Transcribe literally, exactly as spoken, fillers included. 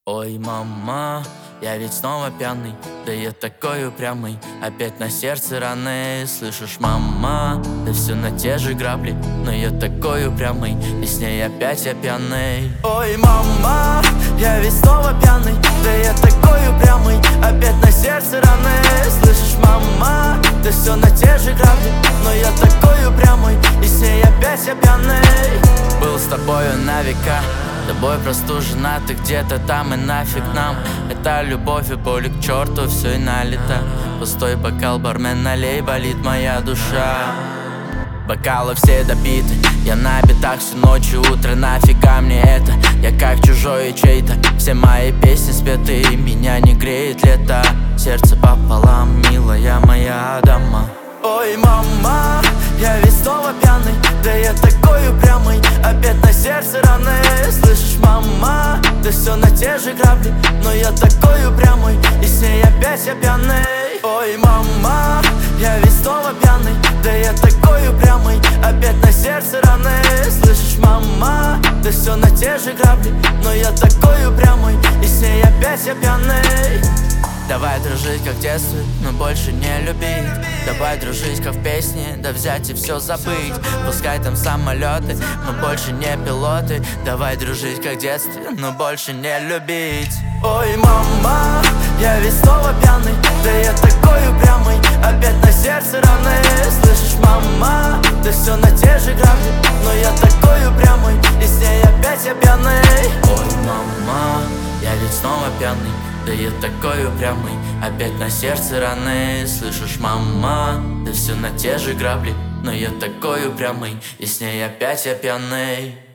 Ой, мама, я ведь снова пьяный, да я такой упрямый. Опять на сердце раны, слышишь, мама? Да все на те же грабли, но я такой упрямый, и с ней опять я пьяный. Ой, мама, я ведь снова пьяный, да я такой упрямый. Опять на сердце раны, слышишь, мама? Да все на те же грабли, но я такой упрямый, и с ней опять я пьяный. Был с тобою на века, тобой простужена, ты где-то там и нафиг нам. Это любовь и боли к черту, все и налито. Пустой бокал, бармен, налей, болит моя душа. Бокалы все допиты, я на битах всю ночь и утро, нафига мне это? Я как чужой и чей-то, все мои песни спеты, и меня не греет лето. Сердце пополам, милая моя дама. Ой, мама, я ведь снова пьяный, да я такой упрямый. Опять на сердце раны, слышишь, мама? Да все на те же грабли, но я такой упрямый, и с ней опять я пьяный. Ой, мама, я ведь снова пьяный, да я такой упрямый. Опять на сердце раны, слышишь, мама? Да все на те же грабли, но я такой упрямый, и с ней опять я пьяный. Давай дружить, как в детстве, но больше не любить. Давай дружить, как в песне, да взять и все забыть. Пускай там самолеты, но больше не пилоты. Давай дружить, как в детстве, но больше не любить. Ой, мама, я ведь снова пьяный, да я такой упрямый. Опять на сердце раны, слышишь, мама? Да все на те же грабли, но я такой упрямый, и с ней опять я пьяный. Ой, мама, я ведь снова пьяный, да я такой упрямый, опять на сердце раны, слышишь, мама? Да все на те же грабли, но я такой упрямый, и с ней опять я пьяный.